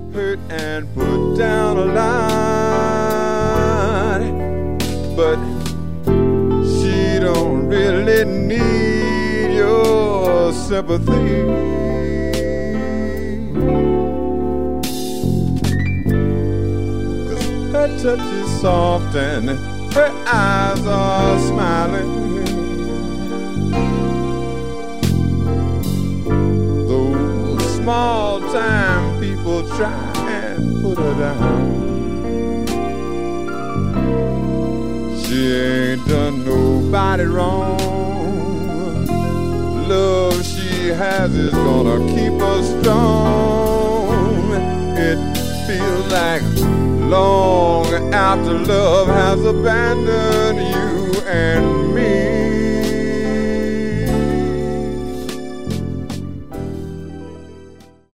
hurt and put down a line, but she don't really need your sympathy. Her touch is soft and her eyes are smiling. Those small-time people try and put her down. She ain't done nobody wrong. Love she has is gonna keep her strong. It feels like long after love has abandoned you and